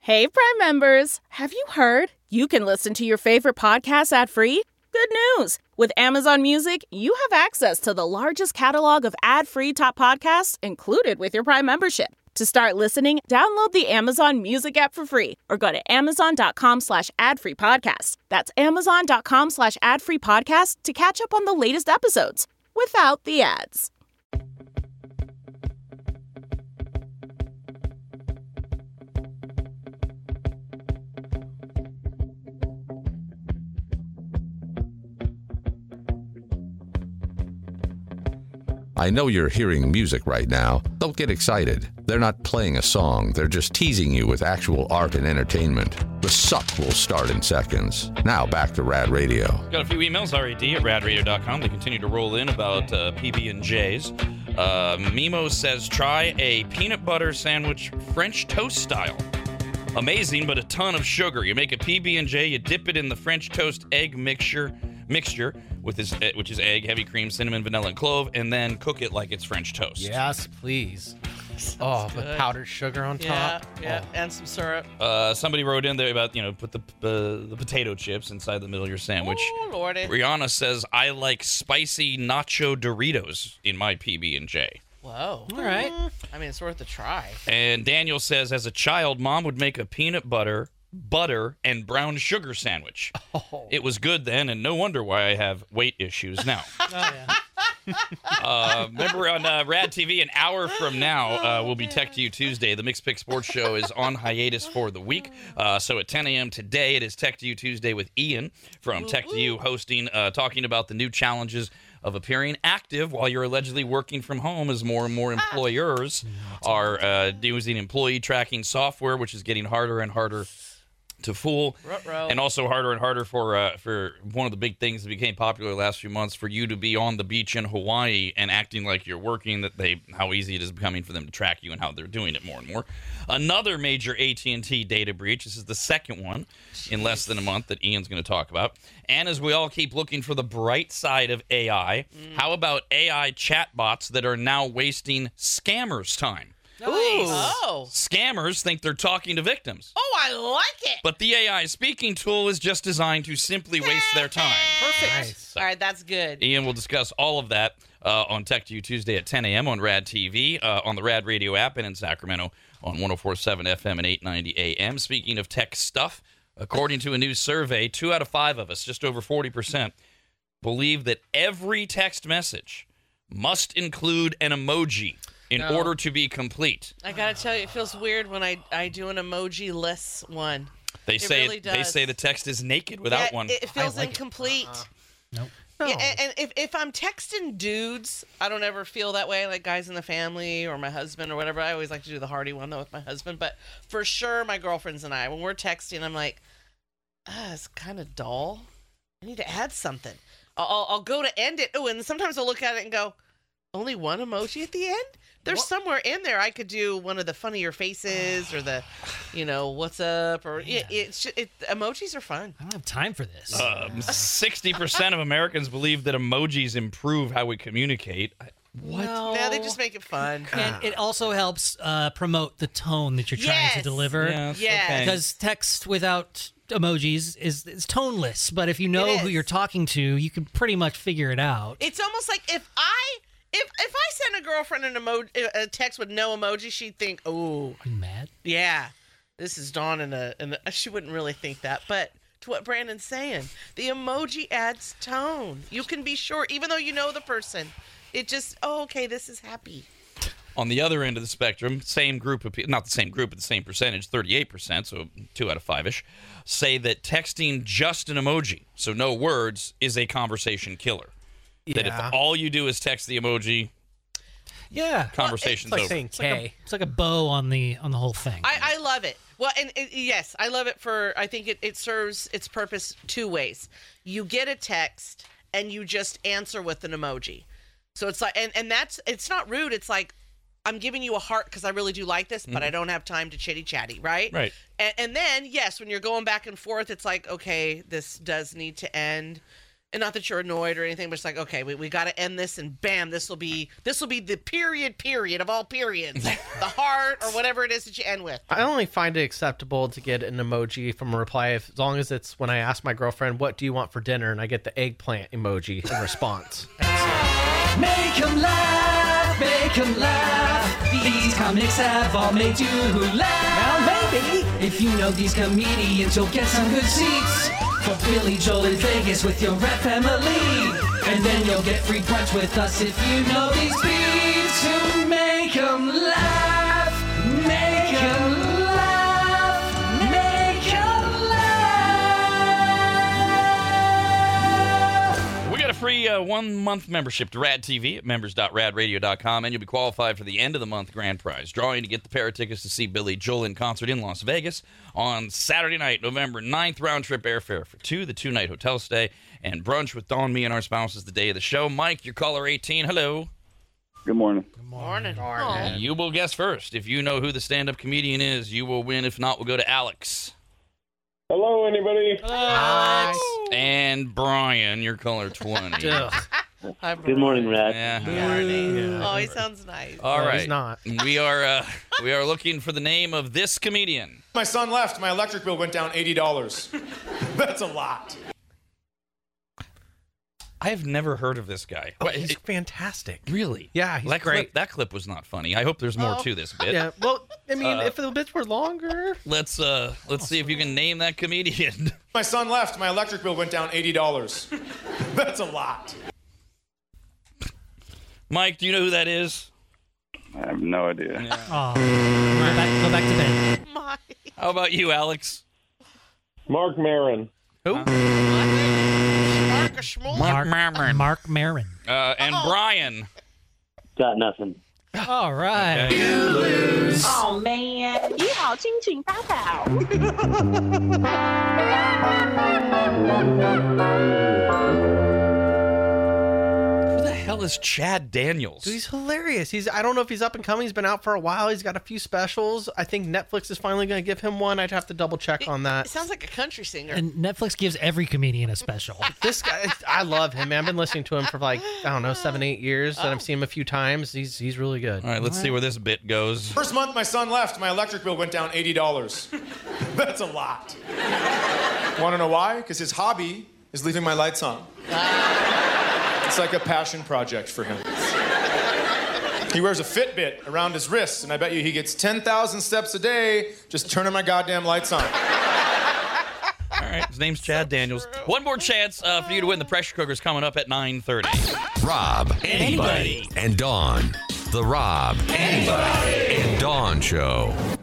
Hey, Prime members! Have you heard? You can listen to your favorite podcasts ad-free? Good news! With Amazon Music, you have access to the largest catalog of ad-free top podcasts included with your Prime membership. To start listening, download the Amazon Music app for free or go to amazon.com/ad-free-podcast. That's amazon.com/ad-free-podcast to catch up on the latest episodes without the ads. I know you're hearing music right now. Don't get excited. They're not playing a song. They're just teasing you with actual art and entertainment. The suck will start in seconds. Now back to Rad Radio. Got a few emails, rad@radradio.com. They continue to roll in about PB&J's. Mimo says, try a peanut butter sandwich French toast style. Amazing, but a ton of sugar. You make a PB&J, you dip it in the French toast egg mixture with which is egg, heavy cream, cinnamon, vanilla, and clove, and then cook it like it's French toast. Yes, please. Oh, with powdered sugar on top. Yeah, and some syrup. Somebody wrote in there about, put the potato chips inside the middle of your sandwich. Oh, Lordy. Rihanna says, I like spicy nacho Doritos in my PB&J. Whoa. All right. I mean, it's worth a try. And Daniel says, as a child, Mom would make a peanut butter, and brown sugar sandwich. Oh. It was good then, and no wonder why I have weight issues now. Remember on Rad TV, an hour from now, will be Tech to You Tuesday. The Mixed Pick Sports Show is on hiatus for the week. So at 10 a.m. today, it is Tech to You Tuesday with Ian from Tech to You hosting, talking about the new challenges of appearing active while you're allegedly working from home, as more and more employers are using employee tracking software, which is getting harder and harder to fool, and also harder and harder for one of the big things that became popular the last few months, for you to be on the beach in Hawaii and acting like you're working, how easy it is becoming for them to track you and how they're doing it more and more. Another major AT&T data breach. This is the second one in less than a month that Ian's going to talk about. And as we all keep looking for the bright side of AI, how about AI chatbots that are now wasting scammers' time? Nice. Oh. Scammers think they're talking to victims. Oh, I like it. But the AI speaking tool is just designed to simply waste their time. Perfect. Nice. All right, that's good. Ian will discuss all of that on Tech to You Tuesday at 10 a.m. on Rad TV, on the Rad Radio app, and in Sacramento on 104.7 FM and 890 AM. Speaking of tech stuff, according to a new survey, 2 out of 5 of us, just over 40%, believe that every text message must include an emoji in order to be complete. I gotta tell you, it feels weird when I do an emoji-less one. They say really does. They say the text is naked without one. It feels incomplete. Nope. Yeah, and if I'm texting dudes, I don't ever feel that way, like guys in the family or my husband or whatever. I always like to do the hearty one, though, with my husband. But for sure, my girlfriends and I, when we're texting, I'm like, it's kind of dull. I need to add something. I'll go to end it. Oh, and sometimes I'll look at it and go, only one emoji at the end? There's somewhere in there I could do one of the funnier faces or the, what's up, or emojis are fun. I don't have time for this. 60% of Americans believe that emojis improve how we communicate. What? No. Yeah, they just make it fun. And it also helps promote the tone that you're trying to deliver. Yes. Okay. Because text without emojis is toneless. But if you know who you're talking to, you can pretty much figure it out. It's almost like if I sent a girlfriend a text with no emoji, she'd think, "Oh, Are you mad? yeah, this is Dawn," and she wouldn't really think that. But to what Brandon's saying, the emoji adds tone. You can be sure, even though you know the person, it just, okay, this is happy. On the other end of the spectrum, same group of people, not the same group, but the same percentage, 38%, so 2 out of 5-ish, say that texting just an emoji, so no words, is a conversation killer. That if all you do is text the emoji, conversation's over. It's like a bow on the whole thing. I love it. Well, and yes, I love it I think it serves its purpose 2 ways. You get a text and you just answer with an emoji. So it's like, and it's not rude. It's like, I'm giving you a heart because I really do like this, but I don't have time to chitty chatty, right? Right. And then, yes, when you're going back and forth, it's like, okay, this does need to end. And not that you're annoyed or anything, but it's like, okay, we got to end this, and bam, this will be the period of all periods, the heart or whatever it is that you end with. I only find it acceptable to get an emoji from a reply as long as it's when I ask my girlfriend, what do you want for dinner? And I get the eggplant emoji in response. Make 'em laugh, make 'em laugh. These comics have all made you laugh. Well, maybe if you know these comedians, you'll get some good seats for Billy Joel in Vegas with your Rat family. And then you'll get free brunch with us if you know these beats. To make 'em laugh, make 'em laugh, make 'em laugh. We got a free 1-month membership to Rad TV at members.radradio.com, and you'll be qualified for the end of the month grand prize drawing to get the pair of tickets to see Billy Joel in concert in Las Vegas on Saturday night, November 9th, round-trip airfare for 2, the 2-night hotel stay, and brunch with Dawn, me, and our spouses the day of the show. Mike, your caller 18, hello. Good morning. Morning. You will guess first. If you know who the stand-up comedian is, you will win. If not, we'll go to Alex. Hello, anybody. Alex. And Brian, your caller 20. Hi, Good morning, Rad. Yeah. Good morning. Oh, he sounds nice. All No, right. he's not. We are looking for the name of this comedian. My son left. My electric bill went down $80. That's a lot. I have never heard of this guy. Oh, he's fantastic. Really? Yeah, he's that great. That clip was not funny. I hope there's more to this bit. Yeah, well, I mean, if the bits were longer. Let's see if you can name that comedian. My son left. My electric bill went down $80. That's a lot. Mike, do you know who that is? I have no idea. Oh, go back to bed. How about you, Alex? Mark Maron. Who? Mark or Schmoll? Mark Maron. And Brian. Got nothing. All right. Oh man，你好，亲情大岛。 Who the hell is Chad Daniels? Dude, he's hilarious. I don't know if he's up and coming. He's been out for a while. He's got a few specials. I think Netflix is finally going to give him one. I'd have to double check on that. It sounds like a country singer. And Netflix gives every comedian a special. This guy, I love him, man. I've been listening to him for like, I don't know, 7-8 years, and I've seen him a few times. He's really good. All right, let's see where this bit goes. First month my son left. My electric bill went down $80. That's a lot. Want to know why? Because his hobby is leaving my lights on. It's like a passion project for him. He wears a Fitbit around his wrist, and I bet you he gets 10,000 steps a day just turning my goddamn lights on. All right, his name's Chad Daniels. One more chance for you to win the pressure cookers coming up at 9:30. Rob, Anybody. and Dawn. The Rob, Anybody. and Dawn Show.